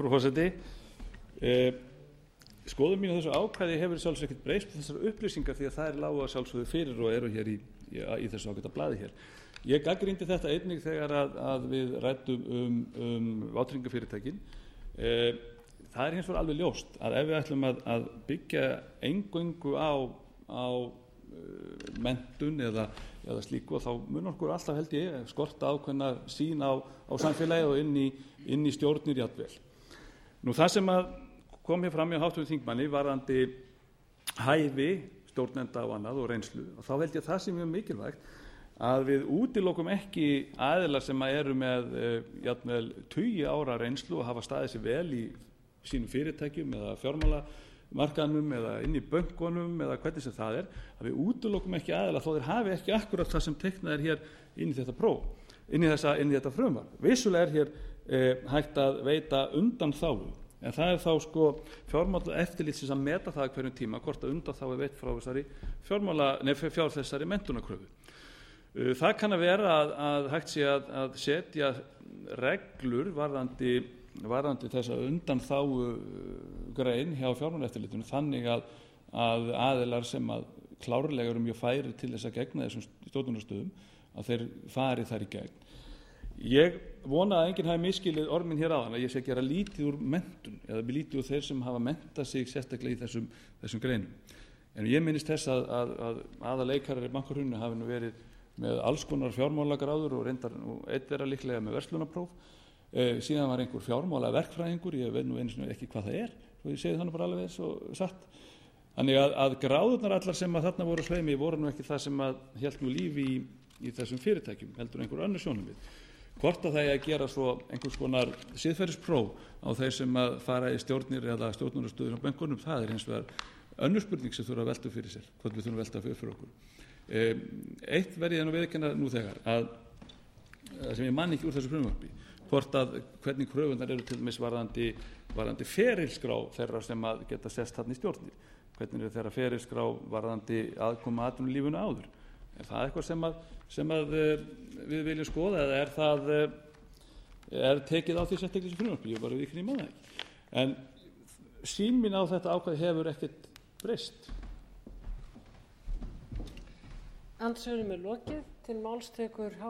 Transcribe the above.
frú forseti. Skoðun mín á þessu ákvæði hefur sjálfsög ekkert breyst þessar upplýsingar því að það lágu að sjálfsögðu fyrir og eru hér í þessu ágæta blaði hér. Ég gagnrýndi þetta einnig þegar að við ræddum vátryggingafyrirtækin. Það hins vegar alveg ljóst að ef við ætlum að byggja eingöngu á menntun eða slíku, og þá mun okkur alltaf, held ég, skorta ákveðna sýn á samfélagið og inn í stjórnir jafnvel. Nú það sem að kom hér fram hjá hv. þingmanni varðandi hæfi stjórnenda og annað og reynslu, og þá held ég það sem er mikilvægt að við útilokum ekki aðilar sem eru með jafnvel 20 ára reynslu og hafa staðið sér vel í sínum fyrirtækjum eða fjármálamarkaðnum eða inn í bönkunum eða hvernig sem það að við útilokum ekki aðilar þó þeir hafi ekki akkurat það sem teiknað er hér inn í þetta próf, inn í þetta frumvarp. Vissulega er hér hægt að veita undanþágu, en það þá fjármálaeftirlitsins að meta það hverjum tíma hvort að undanþágu veitt frá þessari menntunarkröfu. Það kann að vera að hægt sé að setja reglur varðandi þessa undanþágu grein hjá fjármálaeftirlitinu þannig að aðilar sem að klárlega eru mjög færir til þess að gegna þessum stjórnunarstöðum að þeir fari þar í gegn. Ég vona að enginn hafi misskilið orð mín hér áðan að ég sé gera lítið úr menntun eða lítið úr þeir sem hafa menntað sig sérstaklega í þessum greinum. En ég minnist þess að aðaleikarar í bankahruninu hafi nú verið með alls konar fjármálagráður og reyndar einn þeirra líklega með verslunarpróf. Síðan var einhver fjármálaverkfræðingur, ég veit nú einu sinni ekki hvað það og ég segi það nú bara alveg eins og satt. Þannig að gráðurnar allar sem að þarna voru sveimi voru nú ekki það sem að hélt nú lífi í þessum fyrirtækjum, heldur einhver önnur sjónarmið. Hvort að það er að gera svo einhvers konar siðferðispróf á þeir sem að fara í stjórnir eða stjórnunarstöður á bönkunum, það hins vegar önnur spurning sem þurfa að velta fyrir sér, hvort við þurfum að velta fyrir okkur. Eitt verð ég nú viðurkenna nú þegar að sem ég man ekki úr þessu frumvarpi, hvort að hvernig kröfunar eru til dæmis varðandi ferilskrá þeirra sem að geta sest þarna í stjórnir, hvernig eru þeirra ferilskrá varðandi aðkoma að atvinnulífinu áður. Er það eitthvað sem að við viljum skoða eða er tekið á því sérstaklega í frumvarpi? Ég bara viðurkenni það ekki. En sýn mín á þetta ákvæði hefur ekkert breyst. Andsvörum lokið. Til máls tekur